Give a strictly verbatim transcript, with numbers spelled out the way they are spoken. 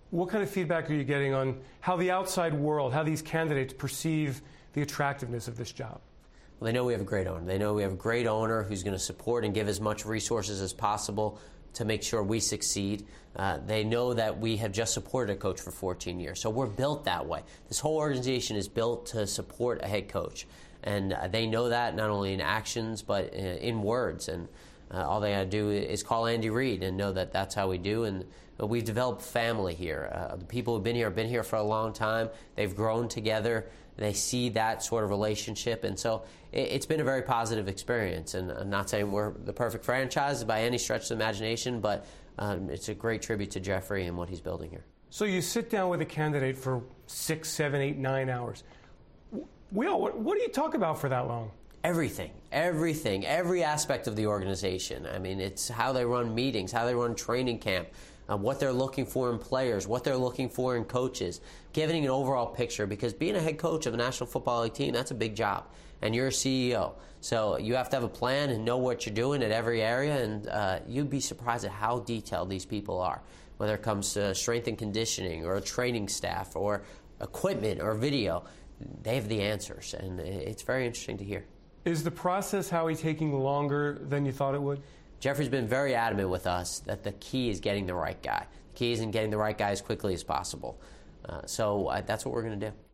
What kind of feedback are you getting on how the outside world, how these candidates perceive the attractiveness of this job? Well, they know we have a great owner. They know we have a great owner who's going to support and give as much resources as possible to make sure we succeed. Uh, they know that we have just supported a coach for fourteen years. So we're built that way. This whole organization is built to support a head coach. And uh, they know that not only in actions, but in, in words. And uh, all they got to do is call Andy Reid and know that that's how we do. And uh, we've developed family here. Uh, the people who've been here have been here for a long time. They've grown together. They see that sort of relationship. And so it, it's been a very positive experience. And I'm not saying we're the perfect franchise by any stretch of the imagination, but um, it's a great tribute to Jeffrey and what he's building here. So you sit down with a candidate for six, seven, eight, nine hours. Will, what, what do you talk about for that long? Everything, everything, every aspect of the organization. I mean, it's how they run meetings, how they run training camp, uh, what they're looking for in players, what they're looking for in coaches, giving an overall picture, because being a head coach of a National Football League team, that's a big job, and you're a C E O. So you have to have a plan and know what you're doing at every area, and uh, you'd be surprised at how detailed these people are, whether it comes to strength and conditioning or a training staff or equipment or video. They have the answers, and it's very interesting to hear. Is the process, Howie, taking longer than you thought it would? Jeffrey's been very adamant with us that the key is getting the right guy. The key isn't getting the right guy as quickly as possible. Uh, so uh, that's what we're going to do.